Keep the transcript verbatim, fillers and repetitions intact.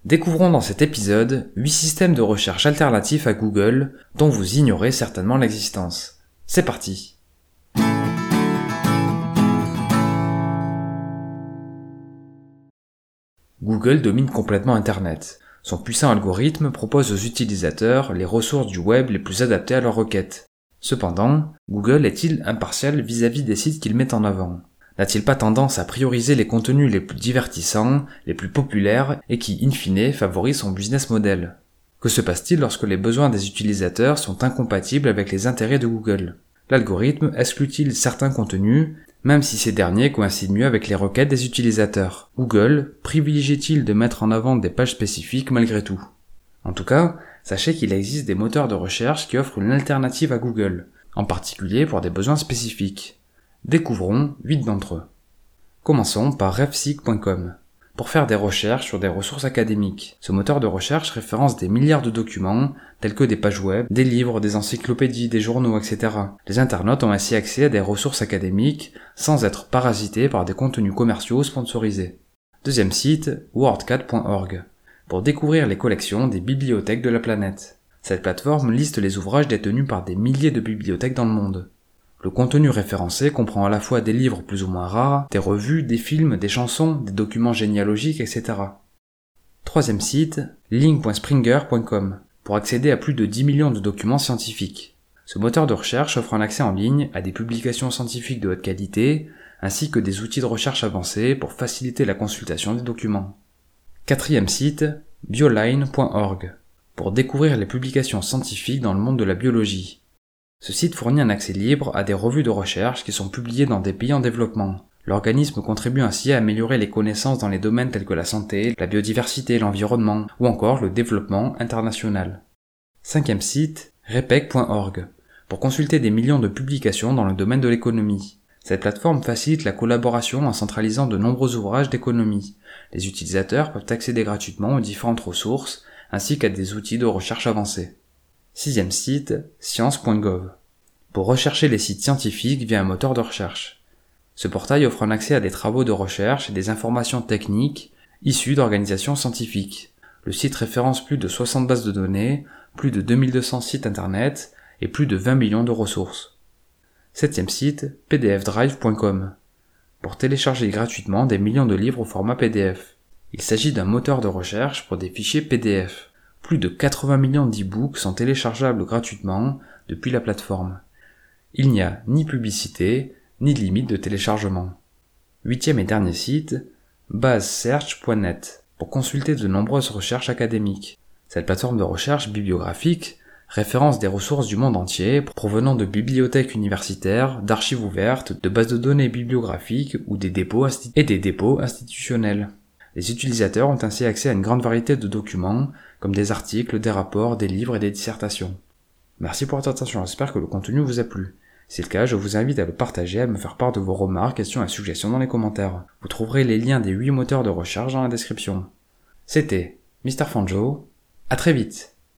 Découvrons dans cet épisode huit systèmes de recherche alternatifs à Google dont vous ignorez certainement l'existence. C'est parti! Google domine complètement Internet. Son puissant algorithme propose aux utilisateurs les ressources du web les plus adaptées à leurs requêtes. Cependant, Google est-il impartial vis-à-vis des sites qu'il met en avant ? N'a-t-il pas tendance à prioriser les contenus les plus divertissants, les plus populaires et qui, in fine, favorisent son business model ? Que se passe-t-il lorsque les besoins des utilisateurs sont incompatibles avec les intérêts de Google ? L'algorithme exclut-il certains contenus, même si ces derniers coïncident mieux avec les requêtes des utilisateurs ? Google privilégie-t-il de mettre en avant des pages spécifiques malgré tout ? En tout cas, sachez qu'il existe des moteurs de recherche qui offrent une alternative à Google, en particulier pour des besoins spécifiques. Découvrons huit d'entre eux. Commençons par refseek point com. Pour faire des recherches sur des ressources académiques, ce moteur de recherche référence des milliards de documents, tels que des pages web, des livres, des encyclopédies, des journaux, et cetera. Les internautes ont ainsi accès à des ressources académiques sans être parasités par des contenus commerciaux sponsorisés. Deuxième site, wordcat point org. Pour découvrir les collections des bibliothèques de la planète. Cette plateforme liste les ouvrages détenus par des milliers de bibliothèques dans le monde. Le contenu référencé comprend à la fois des livres plus ou moins rares, des revues, des films, des chansons, des documents généalogiques, et cetera. Troisième site, link point springer point com, pour accéder à plus de dix millions de documents scientifiques. Ce moteur de recherche offre un accès en ligne à des publications scientifiques de haute qualité, ainsi que des outils de recherche avancés pour faciliter la consultation des documents. Quatrième site, bioline point org, pour découvrir les publications scientifiques dans le monde de la biologie. Ce site fournit un accès libre à des revues de recherche qui sont publiées dans des pays en développement. L'organisme contribue ainsi à améliorer les connaissances dans les domaines tels que la santé, la biodiversité, l'environnement ou encore le développement international. Cinquième site, repec point org, pour consulter des millions de publications dans le domaine de l'économie. Cette plateforme facilite la collaboration en centralisant de nombreux ouvrages d'économie. Les utilisateurs peuvent accéder gratuitement aux différentes ressources ainsi qu'à des outils de recherche avancés. Sixième site, science point gov, pour rechercher les sites scientifiques via un moteur de recherche. Ce portail offre un accès à des travaux de recherche et des informations techniques issues d'organisations scientifiques. Le site référence plus de soixante bases de données, plus de deux mille deux cents sites internet et plus de vingt millions de ressources. Septième site, p d f drive point com, pour télécharger gratuitement des millions de livres au format P D F. Il s'agit d'un moteur de recherche pour des fichiers P D F. Plus de quatre-vingts millions d'e-books sont téléchargeables gratuitement depuis la plateforme. Il n'y a ni publicité, ni limite de téléchargement. Huitième et dernier site, basesearch point net, pour consulter de nombreuses recherches académiques. Cette plateforme de recherche bibliographique référence des ressources du monde entier provenant de bibliothèques universitaires, d'archives ouvertes, de bases de données bibliographiques ou des dépôts insti- et des dépôts institutionnels. Les utilisateurs ont ainsi accès à une grande variété de documents, comme des articles, des rapports, des livres et des dissertations. Merci pour votre attention, j'espère que le contenu vous a plu. Si c'est le cas, je vous invite à le partager, à me faire part de vos remarques, questions et suggestions dans les commentaires. Vous trouverez les liens des huit moteurs de recherche dans la description. C'était mister Fanjo, à très vite.